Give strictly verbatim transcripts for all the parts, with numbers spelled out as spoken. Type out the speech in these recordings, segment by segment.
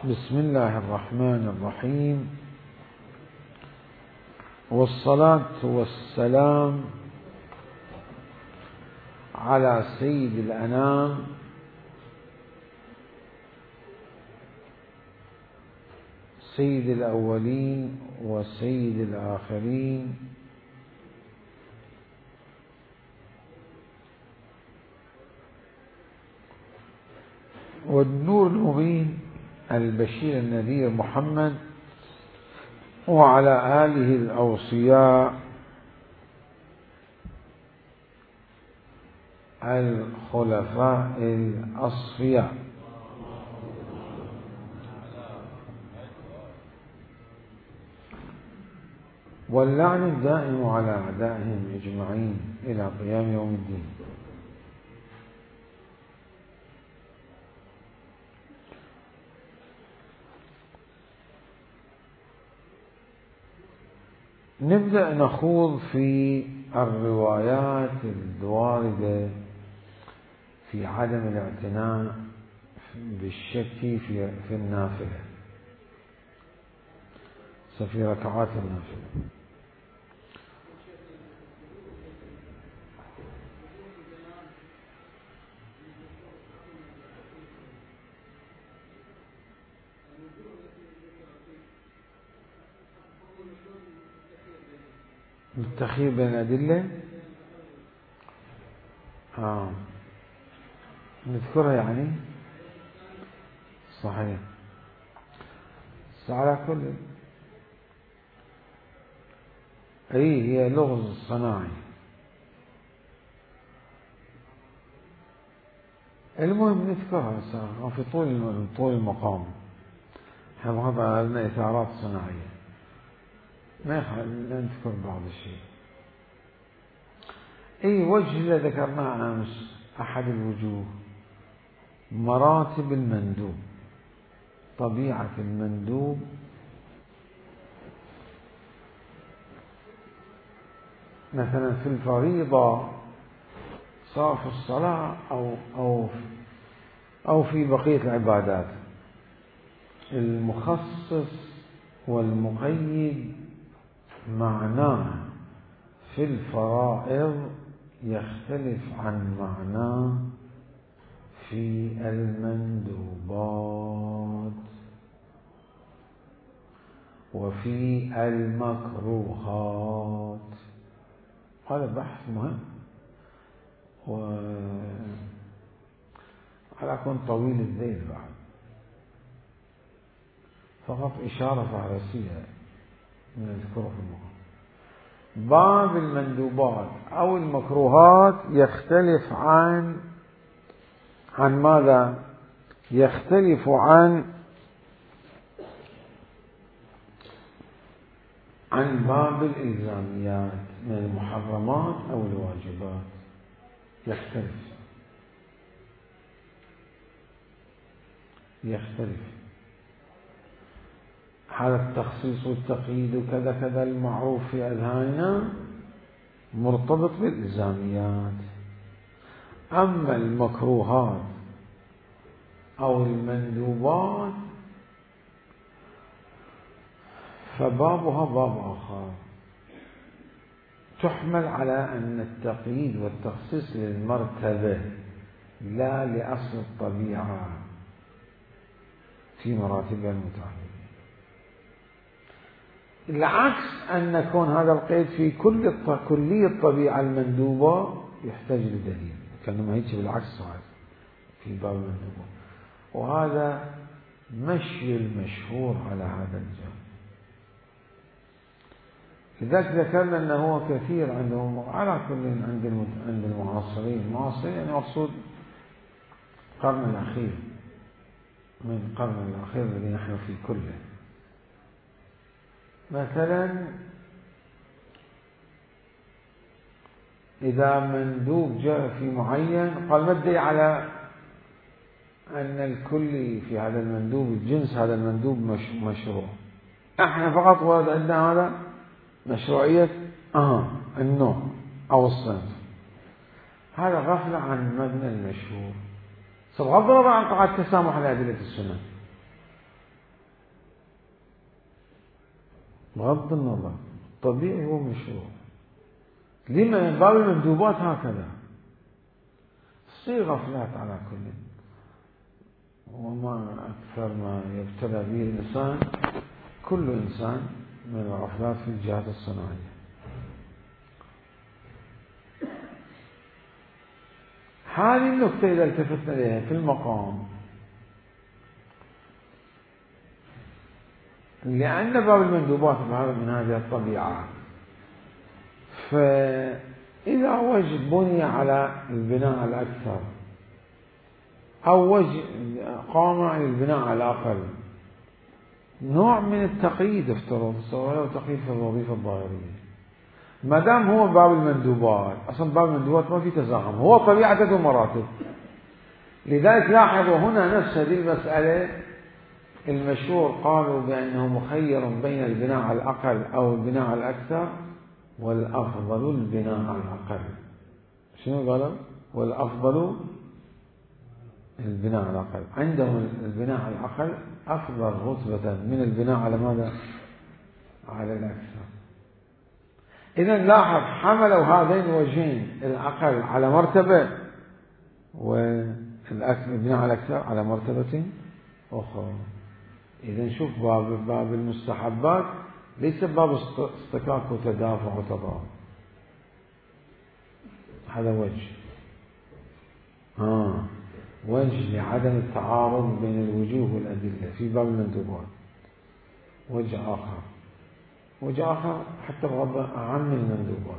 بسم الله الرحمن الرحيم، والصلاة والسلام على سيد الأنام سيد الأولين وسيد الآخرين والنور المبين البشير النذير محمد وعلى آله الأوصياء الخلفاء الأصفياء واللعن الدائم على أعدائهم أجمعين إلى قيام يوم الدين. نبدأ نخوض في الروايات الواردة في عدم الاعتناء بالشك في في النافلة، في ركعات النافلة. التخيير بين الأدلة آه. نذكرها يعني صحيح. على كل أي هي لغز صناعي. المهم نذكرها صار في طول طول المقام. هذا لنا إثارات صناعية، ما يخالف نذكر بعض الشيء. أي وجه اللي ذكرناه أمس أحد الوجوه مراتب المندوب، طبيعة المندوب مثلا في الفريضة سواء في الصلاة أو أو أو في بقية العبادات، المخصص والمقيد معناه في الفرائض يختلف عن معناه في المندوبات وفي المكروهات. هذا بحث مهم وعلى كون طويل الذيل بعد، فقط إشارة فهرسية نذكره في المقام. باب المندوبات أو المكروهات يختلف عن عن ماذا؟ يختلف عن عن باب الإلزاميات من المحرمات أو الواجبات، يختلف يختلف هذا التخصيص والتقييد وكذا كذا المعروف في أذهاننا مرتبط بالإلزاميات. أما المكروهات أو المندوبات فبابها باب آخر، تحمل على أن التقييد والتخصيص للمرتبة لا لأصل الطبيعة في مراتبها المتعددة. العكس أن يكون هذا القيد في كل كلية الطبيعة المندوبة يحتاج لدليل، كان ما هيك بالعكس صحيح في باب المندوبة. وهذا مشي المشهور على هذا الجانب. لذلك ذكرنا أنه هو كثير عندهم على كل عند عند المعاصرين، المعاصرين يعني مقصود القرن الأخير، من القرن الأخير الذي نحن فيه كله. مثلا إذا مندوب جاء في معين قال مدعي على أن الكل في هذا المندوب الجنس هذا المندوب مش مشروع، احنا فقط ورد عندنا هذا مشروعية آه النوع أو الصنف. هذا غفلة عن مبنى المشهور، بغض النظر عن قواعد التسامح لأدلة السنة. بغض النظر طبيعي هو مشروع. لما باب المندوبات هكذا تصير غفلات على كل، وما أكثر ما يبتلى به الإنسان كل إنسان من الغفلات في الجهات الصناعية. هذه النقطة إذا التفتنا إليها في المقام، لأن باب المندوبات من هذه الطبيعة، فإذا وجه بني على البناء الأكثر أو وجه قام على البناء على الأقل، نوع من التقييد افترض ولو تقييد في الوظيفة الظاهرية، ما دام هو باب المندوبات، أصلا باب المندوبات ما في تزاحم، هو طبيعته مراتب. لذلك لاحظوا هنا نفس هذه المسألة، المشهور قالوا بأنه مخير بين البناء على الأقل أو البناء على الأكثر، والأفضل البناء على الأقل. شنو قالوا؟ والأفضل البناء على الأقل. عندهم البناء على الأقل أفضل رتبة من البناء على ماذا؟ على الأكثر. إذن لاحظ حملوا هذين الوجهين، الأقل على مرتبة والبناء على الأكثر على مرتبة أخرى. إذن شوف باب باب المستحبات ليس باب اصطكاك وتدافع وتضاد، هذا وجه آه وجه لعدم التعارض بين الوجوه والأدلة في باب المندوبات. وجه آخر وجه آخر حتى بغض أعم المندوبات،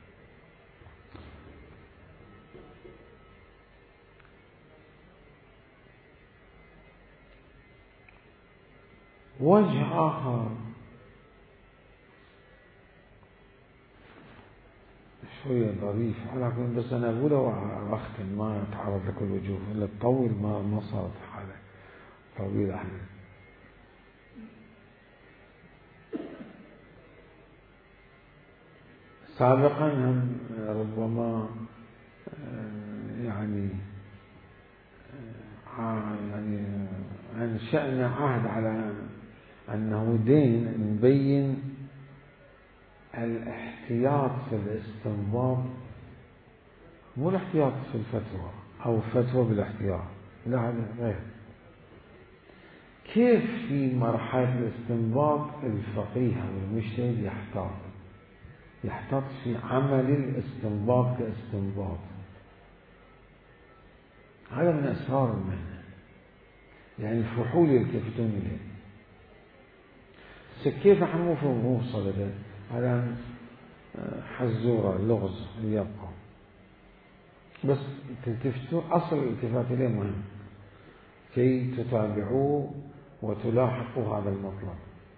وجه آخر شوية ظريف على كل، بس أنا أقوله وأختم ما أتعرض لكل وجوه إلا تطول، ما ما صارت حالة طويلة أحنا. سابقا هم ربما يعني يعني أنشأنا عهد على أنه دين نبين الاحتياط في الاستنباط، مو الاحتياط في الفتوى أو فتوى بالاحتياط، لا هذا غير. كيف في مرحلة الاستنباط الفقيه والمجتهد يحتاط يحتاط في عمل الاستنباط كاستنباط، هذا من أسرار المهنة، يعني الفحول يلتفتون إليه. كيف حمو في موصل ده هذا حزورة لغز يبقى، بس تلتفتوا أصل الالتفات إليه مهم كي تتابعوه وتلاحقوا هذا المطلب.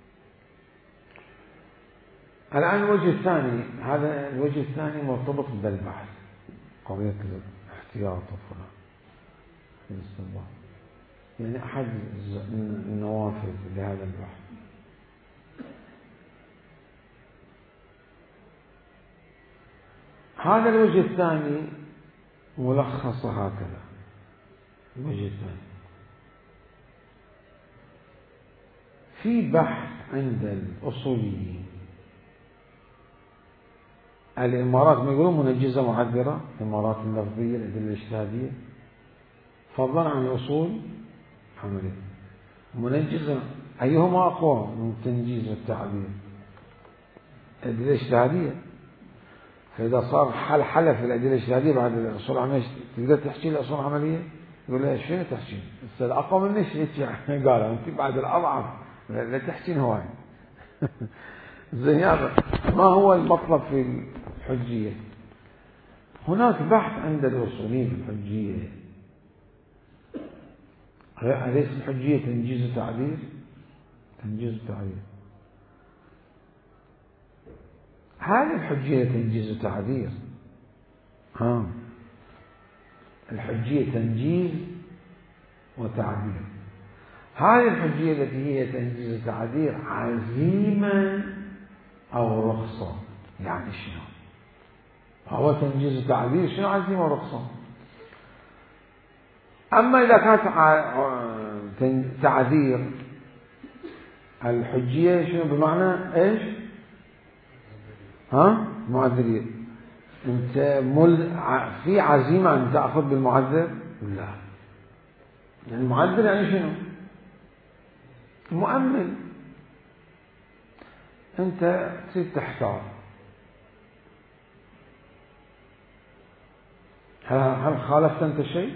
الآن الوجه الثاني، هذا الوجه الثاني مرتبط بالبحث، قضية الاحتياط وفلان الاستنباط، يعني أحد النوافذ لهذا البحث. هذا الوجه الثاني ملخص هكذا. الوجه الثاني في بحث عند الأصوليين، الإمارات ما يقولون منجزة معذرة، الإمارات اللفظية الأدلة الاجتهادية فضلا عن الأصول عملية منجزة، أيهما أقوى من تنجيز والتعبير؟ الأدلة الاجتهادية. فإذا صار حل حل في الأدلة الاجتهادية بعد الأصول العملية تقدر تحكي الأصول العملية؟ يقول لها شنو تحكي؟ أستاذ أقوى منك قال أنت بعد الأضعف لا تحكين هواي. زين هذا ما هو المطلب في الحجية؟ هناك بحث عند الأصوليين في الحجية، أليس الحجية تنجيز وتعبير؟ تنجيز وتعبير. هذه الحجية تنجيز وتعبير، ها الحجية تنجيز وتعبير. هذه الحجية التي هي تنجيز وتعبير عزيمة أو رخصة، يعني شنو هو تنجيز وتعبير؟ شنو عزيمة ورخصة؟ أما إذا كانت تعذير الحجية شنو بمعنى إيش؟ ها؟ معذرية. أنت مل... في عزيمة أن تأخذ بالمعذر؟ لا. يعني المعذر يعني شنو؟ مؤمن. أنت تريد تحتار، هل هل خالفت أنت شيء؟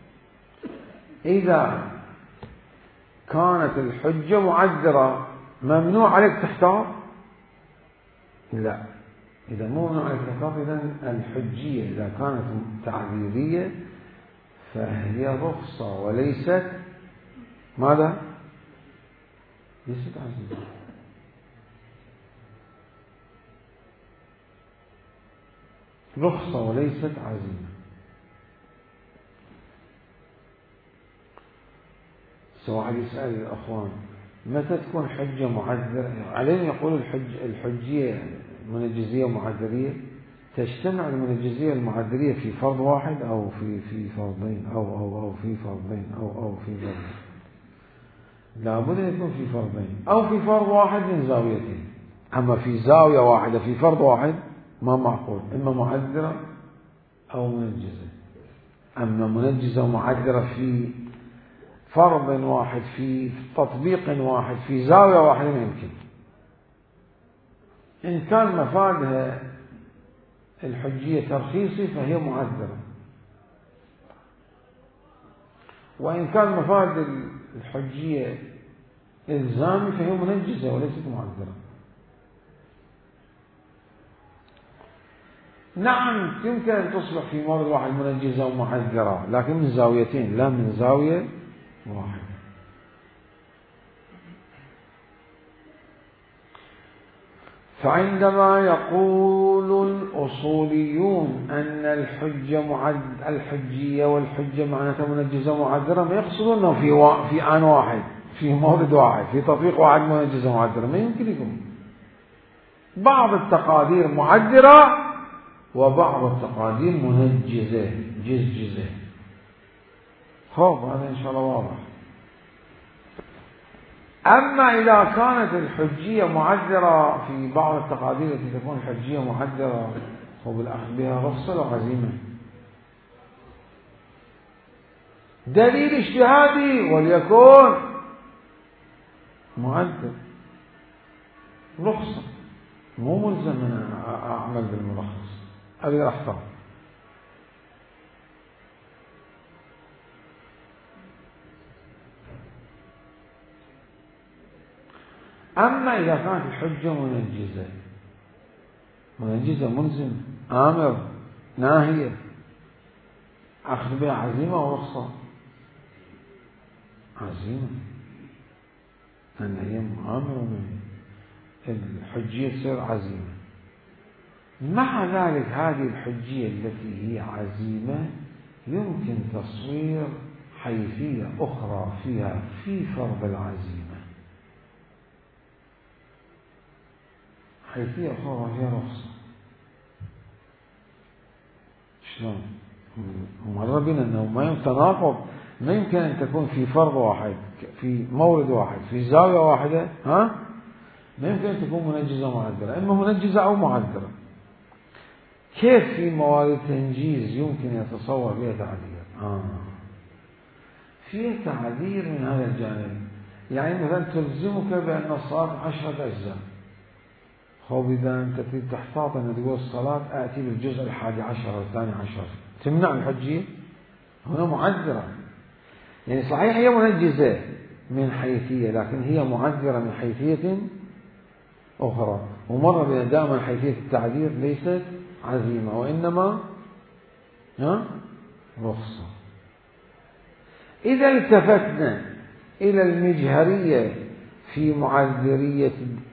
إذا كانت الحجة معذرة ممنوع عليك تحتار؟ لا. إذا مو ممنوع عليك تحتار، إذن الحجية إذا كانت تعذيرية فهي رخصة وليست ماذا؟ ليست عزيمة. رخصة وليست عزيمة. سواء يسأل الأخوان متى تكون حجة معذرة؟ علينا يقول الحج الحجية منجزية ومعذرية، تجتمع المنجزية والمعذرية في فرض واحد أو في في فرضين أو أو أو في فرضين أو أو في فرضين. لابد أن يكون في فرضين أو في فرض واحد من زاويتين. أما في زاوية واحدة في فرض واحد ما معقول، إما معذرة أو منجزة. أما منجزة ومعذرة في فرض واحد في تطبيق واحد في زاوية واحدة ما يمكن. إن كان مفادها الحجية ترخيصي فهي معذرة، وإن كان مفاد الحجية إلزامي فهي منجزة وليست معذرة. نعم يمكن أن تصبح في مورد واحد منجزة ومعذرة، لكن من زاويتين لا من زاوية واحدة. فعندما يقول الأصوليون أن الحجة معد الحجية والحجة معناتها منجزة ومعذرة، ما يقصدون أنه في و... في آن واحد في مورد واحد في تطبيق واحد منجزة ومعذرة، ما يمكن يكون. بعض التقادير معذرة وبعض التقادير منجزة جزجزة. خوف هذا إن شاء الله واضح. أما إذا كانت الحجية معذرة في بعض التقادير التي تكون الحجية معذرة وبالأخذ بها رخصة وعزيمة، دليل اجتهادي وليكن معذر رخصة، مو ملزم أن أعمل بالملخص، أقدر أحتار. أما إذا كانت الحجة منجزة منجزة ملزم آمر ناهية أخذ بها عزيمة ورخصة. عزيمة أن هي آمر الحجية تصير عزيمة. مع ذلك هذه الحجية التي هي عزيمة يمكن تصوير حيثية أخرى فيها في فرض العزيمة، حيثية أخرى هي رخصة. شلون؟ مر بنا أنه ما يمكن تناقض، ما يمكن أن تكون في فرض واحد في مورد واحد في زاوية واحدة، ها؟ ما يمكن أن تكون منجزة ومعذرة، إما منجزة أو معذرة. كيف في موارد تنجيز يمكن يتصور بها تعذير؟ آه. فيها تعذير من هذا الجانب، يعني مثلا تلزمك بأن الصلاة عشرة أجزاء. خب إذا أنت تريد تحتاط أن تقول الصلاة آتي بالجزء الحادي عشر والثاني عشر، تمنع الحجية؟ هنا معذرة. يعني صحيح هي منجزة من حيثية، لكن هي معذرة من حيثية أخرى. ومر بنا دائما حيثية التعذير ليست عزيمة وإنما رخصة. إذا التفتنا إلى المجهرية في معذرية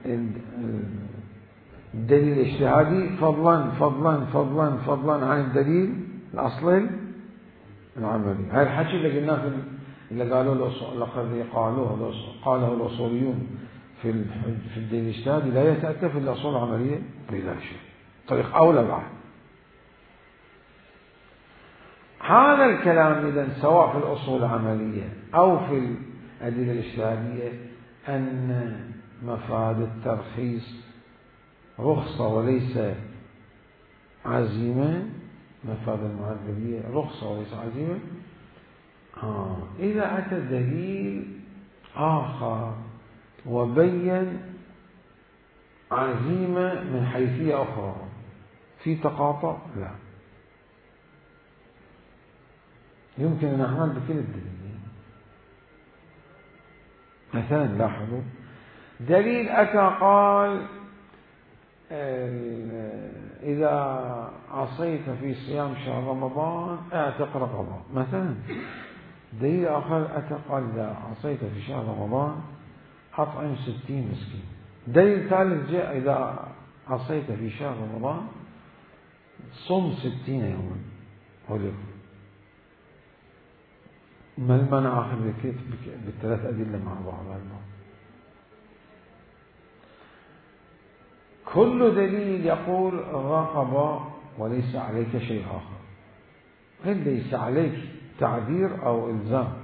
الدليل الاجتهادي فضلا فضلا فضلا فضلا عن الدليل الأصلي العملي. هاي الحكي اللي قلناه اللي قالوا لقد قالوه قاله الأصوليون في في الدليل الاجتهادي لا يتأتى في الأصول العملية بلا شيء، طريق أولى بعد. هذا الكلام إذن سواء في الأصول العملية أو في الأدلة الاجتهادية أن مفاد الترخيص رخصة وليس عزيمة، مفاد المعذرية رخصة وليس عزيمة. آه. إذا أتى دليل آخر وبين عزيمة من حيثية أخرى في تقاطع، لا، يمكن أن نعمل بكل الدليل. مثلا لاحظوا دليل أتى قال إذا عصيت في صيام شهر رمضان اعتق رقبة مثلا. دليل آخر أتى قال إذا عصيت في شهر رمضان أطعم ستين مسكين. دليل ثالث جاء إذا عصيت في شهر رمضان صم ستين يوما. ولكن ما المانع آخر بالثلاث أدلة مع بعض؟ كل دليل يقول رقبة وليس عليك شيء آخر، هل ليس عليك تعذير أو إلزام؟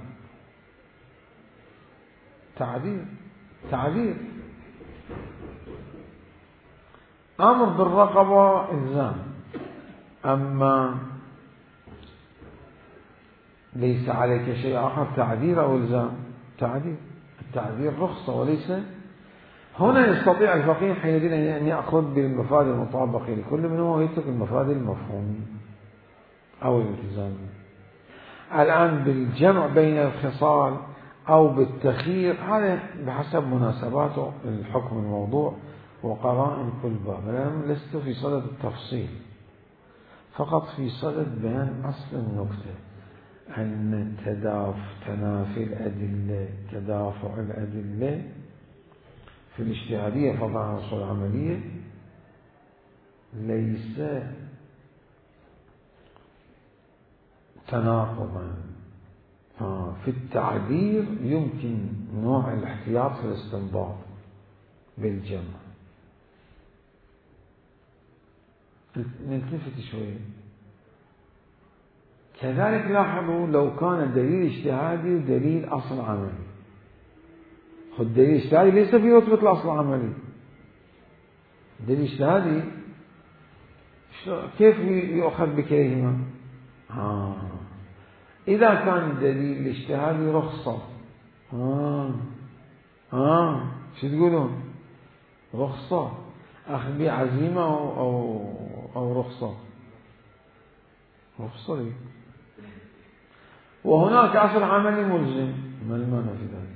تعذير تعذير أمر بالرقبة إلزام، أما ليس عليك شيء آخر تعذير أو إلزام. تعذير، التعذير رخصة وليس. هنا يستطيع الفقيه حينئذ أن يأخذ بالمفاد المطابقة لكل منهما ويترك المفاد المفهومي أو الالتزامي. الآن بالجمع بين الخصال أو بالتخيير هذا بحسب مناسباته الحكم الموضوع وقرائن كل باب. أنا لست في صدد التفصيل، فقط في صدد بيان أصل النكتة، أن تدافع تنافي الأدلة تدافع الأدلة في الاجتهادية فضلا عن الأصول العملية ليس تناقضا. في التعبير يمكن نوع الاحتياط في الاستنباط بالجمع. نلتفت شوية. كذلك لاحظوا لو كان دليل اجتهادي ودليل أصل عملي. خذ دليل اجتهادي ليس في رتبة الأصل العملي. دليل اجتهادي كيف يؤخذ بكليهما؟ آه. إذا كان دليل الاجتهادي رخصة، آه آه شو تقولون؟ رخصة أخذ بعزيمة أو أو أو رخصة؟ رخصة لي. وهناك أصل عملي ملزم، ما المانع في ذلك؟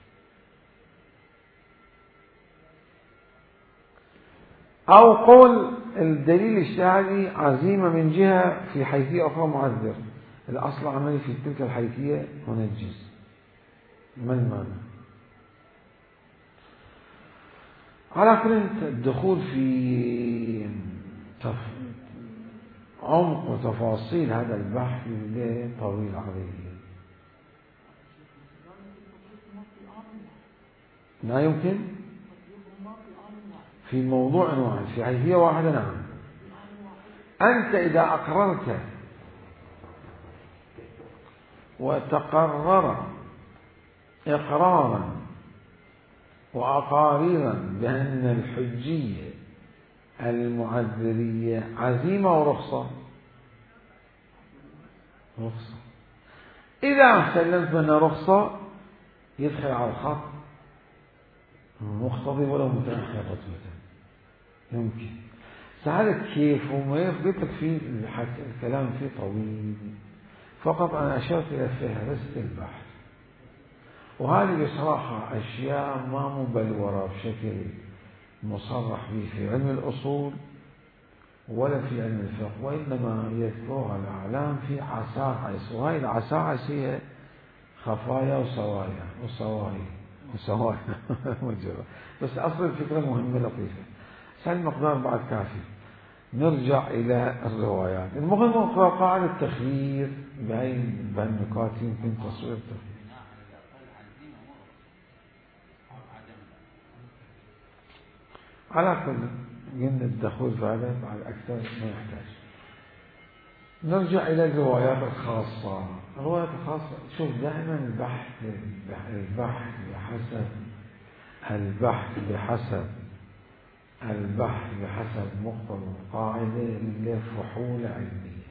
أو قول الدليل الاجتهادي عزيمة من جهة في حيثية أخرى معذر، الأصل العملي في تلك الحيثية منجز، ما المانع؟ على كل الدخول في عمق وتفاصيل هذا البحث طويل عليه، لا يمكن في موضوع واحد في حيثية واحدة. نعم، أنت إذا أقررت وتقرر إقرارا وأقاريرا بأن الحجية المعذرية عزيمة ورخصة، رخصة، إذا سلمت بأنها رخصة يدخل على الخط مقتضي ولو متأخر رتبة، يمكن. سألت كيف وما يثبت لك فيه الكلام فيه طويل، فقط أنا أشرت إلى فهرست البحث، وهذه بصراحة أشياء ما مبلورة بشكل مصرح به في علم الأصول ولا في علم الفقه، وإنما يذكرها الأعلام في عساعس، وهذه العساعس هي خفايا وسوايا وصوايا وسوايا بس أصل الفكرة مهمة لطيفة. سهل المقدار بعد كافي. نرجع إلى الروايات. المهم قاعدة التخيير بين بهالنقاط يمكن تصوير التخيير. على كل قلنا الدخول في هذا بعد أكثر ما يحتاج. نرجع إلى الروايات الخاصة. الروايات الخاصة شوف دائما البحث البحث بحسب البحث بحسب البحث بحسب مقتضى القاعدة اللي فحول علمية.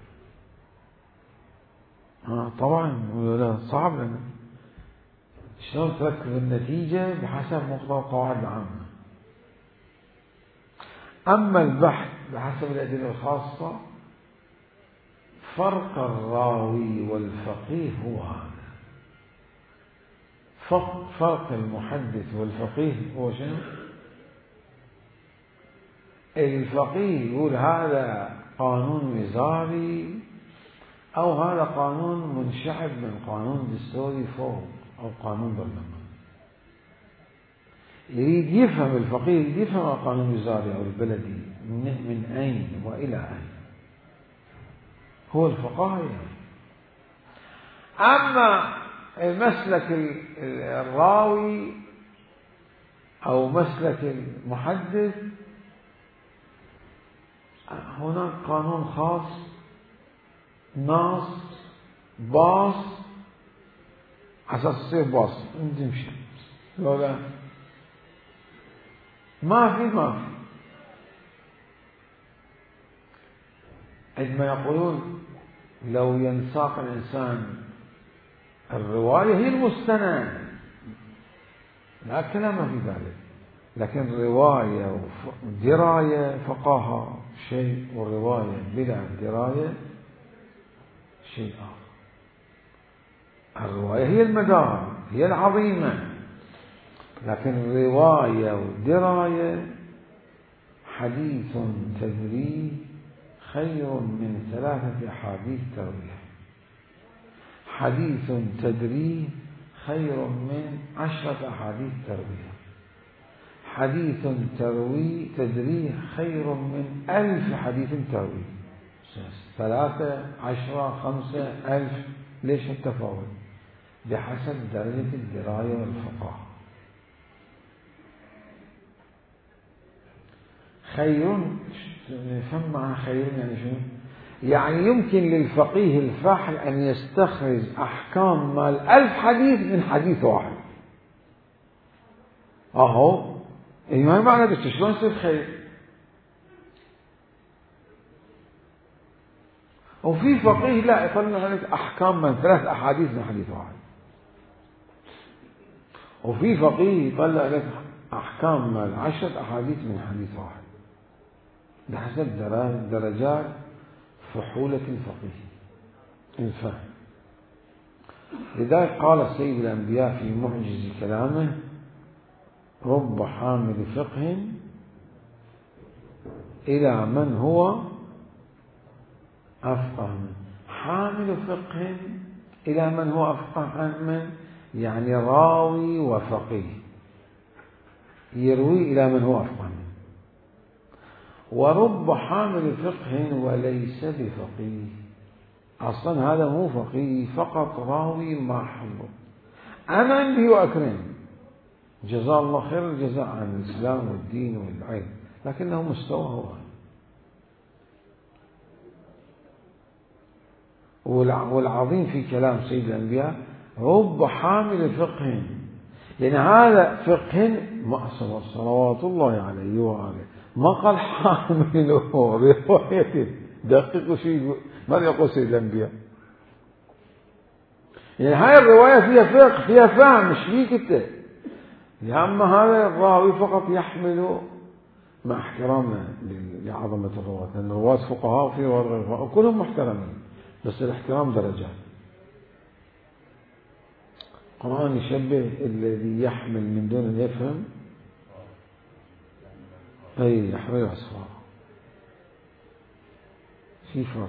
آه طبعا ولا صعب لنا شلون تركب النتيجة بحسب مقتضى القواعد العامة. أما البحث بحسب الأدلة الخاصة فرق الراوي والفقيه هو هذا. فرق المحدث والفقيه هو شنو؟ الفقيه يقول هذا قانون وزاري أو هذا قانون منشعب من قانون دستوري فوق أو قانون برلمان. يريد يفهم الفقيه يريد يفهم القانون الوزاري أو البلدي من أين وإلى أين. هو الفقهاء يعني. أما المسلك الراوي أو مسلك المحدث هناك قانون خاص ناص باص أساس تصير باص تمشي ولا ما في ما في. عندما يقولون لو ينساق الإنسان الرواية هي المستند لا كلام في ذلك، لكن رواية ودراية فقاهة شيء والرواية بلا دراية شيء آخر. الرواية هي المدار هي العظيمة، لكن رواية ودراية حديث تدري خير من ثلاثة أحاديث ترويها. حديث تدري خير من عشرة أحاديث ترويها. حديث تروي تدري خير من ألف حديث تروي. ثلاثة عشرة خمسة ألف. ليش التفاوت؟ بحسب درجة الدراية والفقه. خير نفهم معنى خير يعني شنو؟ يعني يمكن للفقيه الفاحل أن يستخرج أحكام مال ألف حديث من حديث واحد. أهو ما معنى بس شلون يصير خير؟ وفي فقيه لا يطلع لك أحكام من ثلاث أحاديث من حديث واحد. وفي فقيه يطلع لك أحكام من عشرة أحاديث من حديث واحد بحسب درجات فحولة الفقيه الفهم. لذلك قال سيد الأنبياء في معجز كلامه رب حامل فقه إلى من هو أفقه منه. حامل فقه إلى من هو أفقه منه يعني راوي وفقيه يروي إلى من هو أفقه منه. ورب حامل فقه وليس بفقيه، أصلا هذا مو فقيه فقط راوي محض. أنا عندي وأكرم جزاه الله خير الجزاء عن الإسلام والدين والعلم، لكنه مستوى هو. والعظيم في كلام سيد الأنبياء رب حامل فقه، يعني هذا فقه صلوات الله عليه وآله ما قال حامله رواية دقيق شيء ما يقول سيد الأنبياء. يعني هاي الرواية فيها فقه فيها فهم مش فيك انت. يا أما هذا الراوي فقط يحمل مع احترامنا لعظمة الرواة، لأن الرواة فقهاء وفي رواة غير فقهاء وكلهم محترمين، بس الاحترام درجات. القرآن يشبه الذي يحمل من دون أن يفهم أي يحمل أسفار. في فرق.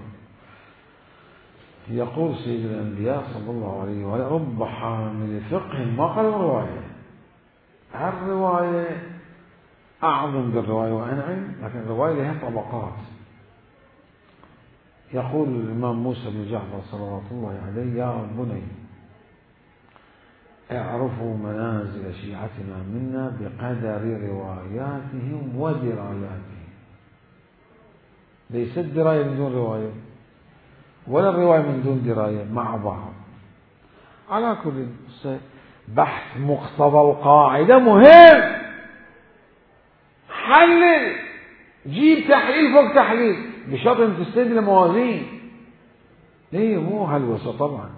يقول سيد الأنبياء صلى الله عليه وسلم رب حامل فقه ما قال رواية. الرواية أعظم من الرواية وأنعم، لكن الرواية لها طبقات. يقول الإمام موسى بن جعفر صلوات الله عليه يا بني اعرفوا منازل شيعتنا منا بقدر رواياتهم ودراياتهم. ليست دراية من دون رواية ولا الرواية من دون دراية، مع بعض. على كل بحث مقتضى القاعدة مهم. حلل، جيب تحليل فوق تحليل بشرط ان تستند لموازين. ليه؟ مو هلوسة طبعا.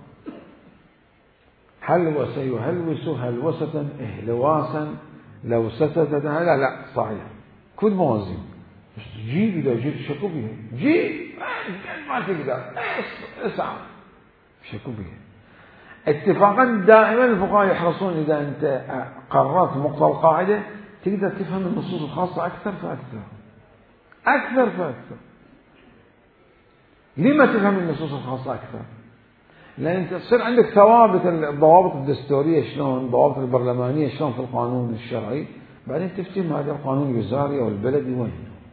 هلوس يهلوس هلوسة إهلواسا لو ستت. لا لا صحيح، كل موازين. بس جيب إذا جيب شكو بها، جيب ما تقدر اسعى شكو بها. اتفاقا دائما الفقهاء يحرصون إذا أنت قررت مقتضى القاعدة تقدر تفهم النصوص الخاصة أكثر فأكثر أكثر فأكثر. لما تفهم النصوص الخاصة أكثر؟ لأن تصير عندك ثوابت الضوابط الدستورية شلون، الضوابط البرلمانية شلون في القانون الشرعي، بعدين تفتهم هذا القانون الوزاري أو البلدي وين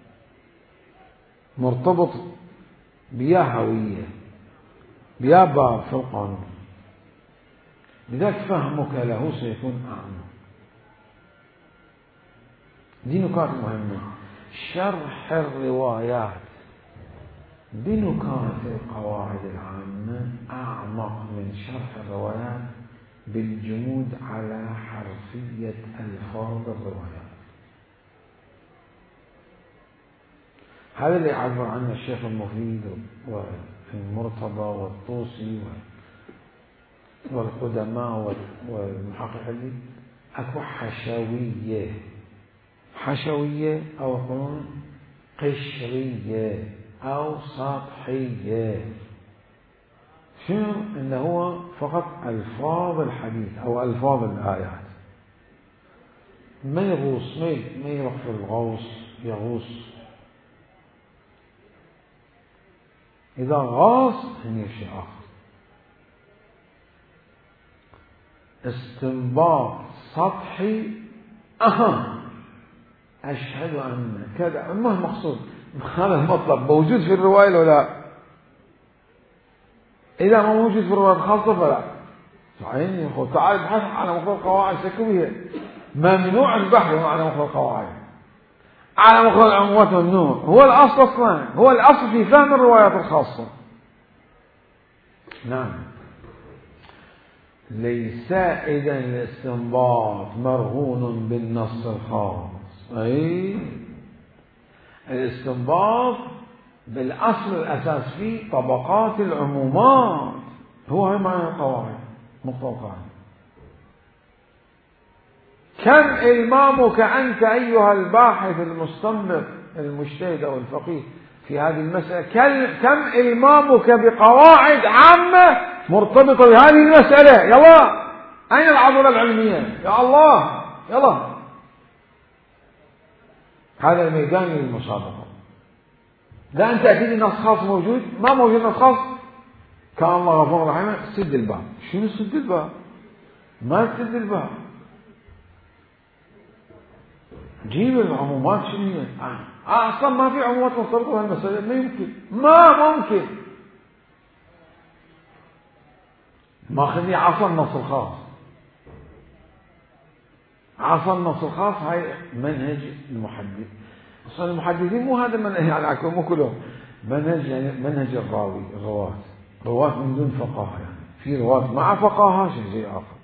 مرتبط بيا هوية بيا باب في القانون، لذلك فهمك له سيكون أعمق. دي نكات مهمة. شرح الروايات بنكات القواعد العامة أعمق من شرح الروايات بالجمود على حرفية ألفاظ الروايات. هذا اللي يعبر عنه الشيخ المفيد والمرتضى والطوسي والقدماء والمحققين. أكو حشوية حشوية أو يقولون قشرية أو سطحية. شنو؟ إنه هو فقط ألفاظ الحديث أو ألفاظ الآيات، ما يغوص ما يروح في الغوص يغوص. إذا غاص هني شيء آخر. استنباط سطحي أهم، أشهد أن كذا، ما المقصود؟ هذا المطلب موجود في الرواية ولا لا؟ إذا ما موجود في الرواية الخاصة فلا. صحيح يا أخو، تعال ابحث على مقتضى القواعد سكوية. ممنوع البحث على مقتضى القواعد، على مقتضى العمومات ممنوع. هو الأصل أصلا، هو الأصل في فهم الروايات الخاصة. نعم. ليس إذن الاستنباط مرهون بالنص الخاص. أي الاستنباط بالأصل الأساس فيه طبقات العمومات، هو هي معنى القواعد مطلقا. كم إلمامك أنت أيها الباحث المستنبط المجتهد أو الفقيه في هذه المسألة، كم إلمامك بقواعد عامة مرتبطة بهذه المسألة. يلا أين العضلة العلمية؟ يا الله يلا. هذا الميدان للمسابقة. لا أنت أكيد النص خاص موجود، ما موجود نص خاص كان الله غفور رحيم. سد الباب. شنو سد الباب؟ ما تسد الباب، جيب العمومات. شنو هي؟ آه أصلا ما في عمومات مرتبطة بهالمسألة، ما يمكن ما ممكن. ما خلي عصا النص الخاص. عصا النص الخاص هاي منهج المحدث. أصلا المحدثين مو هذا منهج يعني مو كلهم منهج، يعني منهج الراوي الرواة رواة من دون فقاهة، يعني في رواة مع فقاهة شيء زي آخر.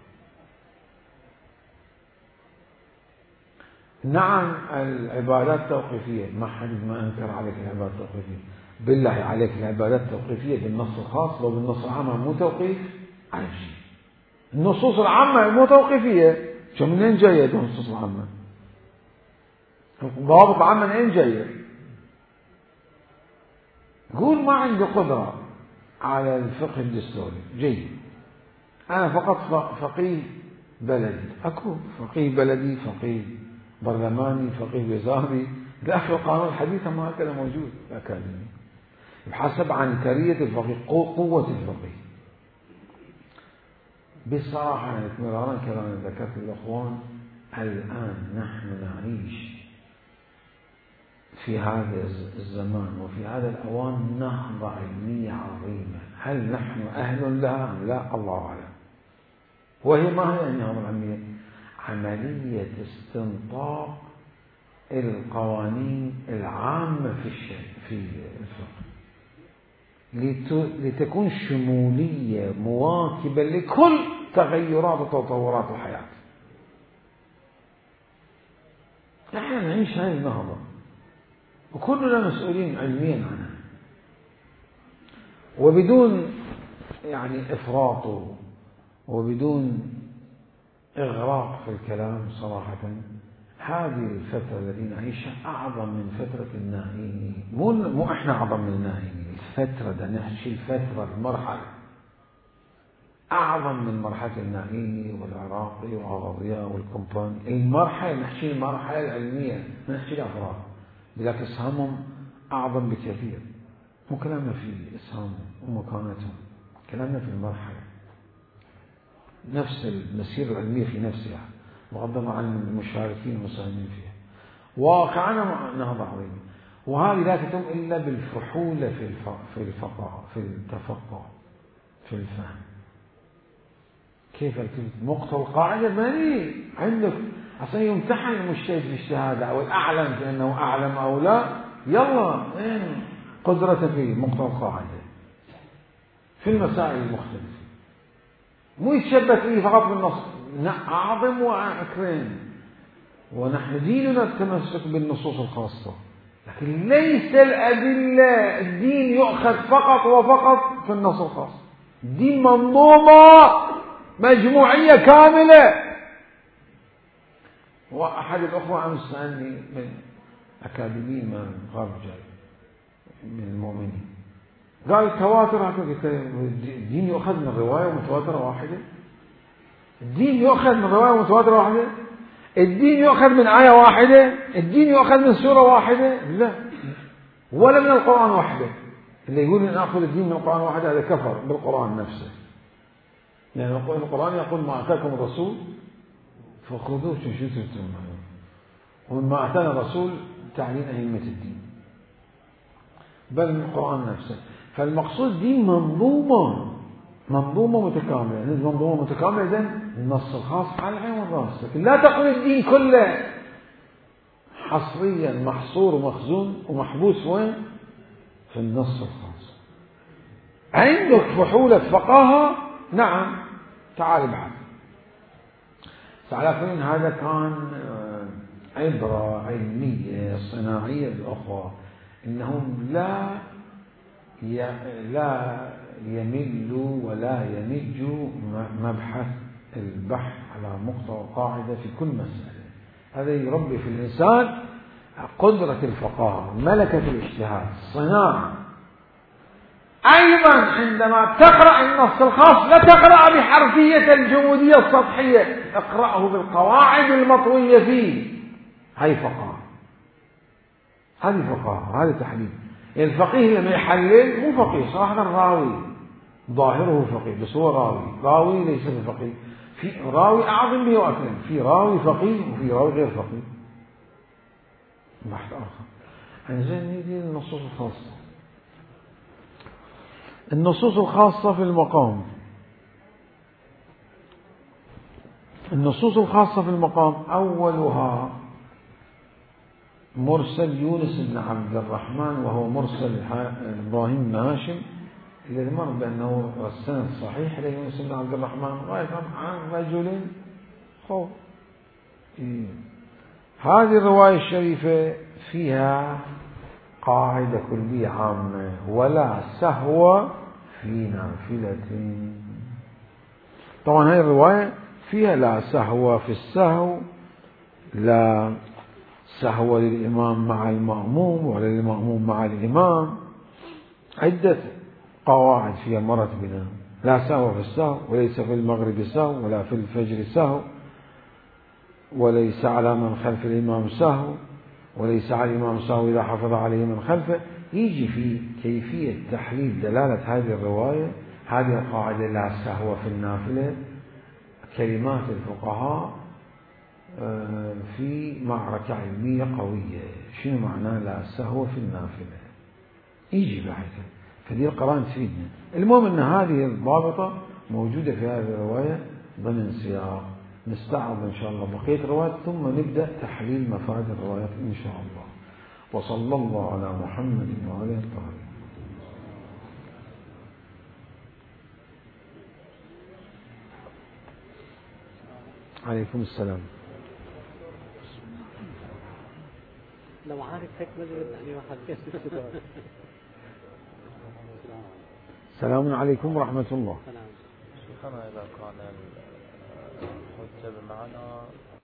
نعم العبادات التوقيفية، ما حد ما أنكر عليك العبادات التوقيفية. بالله عليك العبادات التوقيفية بالنص الخاص لو بالنص العام مو توقيف عجيب. النصوص العامة مو توقيفية، شو منين جاية النصوص العامة؟ الضوابط العامة منين جاية؟ قول ما عندي قدرة على الفقه الدستوري، جيد. أنا فقط فقيه بلدي، أكو فقيه بلدي، فقيه برلماني، فقيه وزاري. داخل القانون الحديث ما هكذا موجود الأكاديمي، بحسب عنكرية الفقيه، قوة الفقيه. بصراحة يعني مرارا كلام ذكرت الأخوان، الآن نحن نعيش في هذا الزمان وفي هذا الأوان نهضة علمية عظيمة. هل نحن أهل لها؟ لا، الله أعلم. وهي ما هي النهضة العلمية؟ عملية استنطاق القوانين العامة في الشيء في الفقه لتكون شمولية مواكبة لكل تغيرات وتطورات الحياة. نحن نعيش هذه النهضة وكلنا مسؤولين علميا عنها، وبدون يعني إفراط وبدون إغراق في الكلام صراحة. هذه الفترة التي نعيشها أعظم من فترة الناهيني، مو مو إحنا أعظم من الناهيني، الفترة ده نحكي الفترة المرحلة أعظم من مرحلة الناهيني والعراقي وعرضية والكومباني. المرحلة نحكي المرحلة العلمية، نحكي الأفراد لكن إسهامهم أعظم بكثير. مو كلامنا في إسهامهم ومكانتهم، كلامنا في المرحلة نفس المسيرة العلمية في نفسها، بغض عن المشاركين المساهمين فيها. واقعنا نهضة عظيمة، وهذه لا تتم إلا بالفحولة في في الفقه في التفقه في الفهم. كيف مقتضى القاعدة ماني عندك عشان يمتحن المجتهد في الشهادة أو الأعلم في أنه أعلم أو لا، يلا إيه قدرته في مقتضى القاعدة في المسائل المختلفة، مو يتشبث فيه فقط بالنص. أعظم وأكرم، ونحن ديننا التمسك بالنصوص الخاصة، لكن ليس الأدلة. الدين يؤخذ فقط وفقط في النص الخاص. الدين منظومة مجموعية كاملة. وأحد الأخوة أمس سألني من أكاديميين من غرب جاي من المؤمنين، قال التواتر. الدين يؤخذ من رواية متواترة واحدة؟ الدين يؤخذ من رواية متواترة واحدة؟ الدين يؤخذ من آية واحدة؟ الدين يؤخذ من سورة واحدة؟ لا، ولا من القرآن وحده. اللي يقول أن أخذ الدين من القرآن وحده هذا كفر بالقرآن نفسه، لأن يعني القرآن يقول ما أتاكم الرسول فخذوه شنشتم، ومما أتانا الرسول تعليم أئمة الدين، بل من القرآن نفسه. فالمقصود دين منظومة منظومة متكاملة. يعني منظومة متكاملة إذن النص الخاص على العين والرأس، لكن لا تقل الدين كله حصريا محصور ومخزون ومحبوس وين؟ في النص الخاص. عندك فحولة فقاهة، نعم، تعال بعد. على كل هذا كان عبرة علمية صناعية للأخوة، إنهم لا لا يملوا ولا يمجوا مبحث البحث على مقتضى قاعدة في كل مسألة. هذا يربي في الإنسان قدرة الفقاهة، ملكة الاجتهاد، الصناعة. أيضا عندما تقرأ النص الخاص لا تقرأ بحرفية الجمودية السطحية، اقرأه بالقواعد المطوية فيه. هاي فقاهة، هذه فقاهة، هذا تحليل. يعني الفقيه لما يحلل مو فقيه صراحة، الراوي ظاهره فقيه بس هو راوي، راوي ليس بفقيه. في راوي أعظم به وأكرم، في راوي فقيه وفي راوي غير فقيه، بحث آخر. زين نيجي النصوص الخاصة. النصوص الخاصة في المقام. النصوص الخاصة في المقام أولها مرسل يونس بن عبد الرحمن، وهو مرسل إبراهيم بن هاشم، الذي مر بأنه السند صحيح ليونس بن عبد الرحمن غاية عن رجل خوف. هذه الرواية الشريفة فيها قاعدة كلية عامة: ولا سهو في نافلة. طبعا هذه الرواية فيها لا سهو في السهو، لا سهو للإمام مع المأموم ولا للمأموم مع الإمام. عدة قواعد فيها مرت بنا: لا سهو في السهو، وليس في المغرب سهو، ولا في الفجر سهو، وليس على من خلف الإمام سهو، وليس على الإمام سهو إذا حفظ عليه من خلفه. يجي في كيفية تحليل دلالة هذه الرواية هذه القاعدة لا سهو في النافلة. كلمات الفقهاء في معركة علمية قوية، شنو معناه لا سهو في النافلة؟ يجي بعد فدي القرآن تفيدنا. المهم أن هذه الضابطة موجودة في هذه الرواية ضمن سياق. نستعرض إن شاء الله بقية الروايات ثم نبدأ تحليل مفاد الروايات إن شاء الله. وصلى الله على محمد وعلى آله. عليكم السلام. لو عارف هيك بجرد يعني واحد كيف السلام عليكم ورحمة الله. شيخنا إذا كان الحجة بمعنى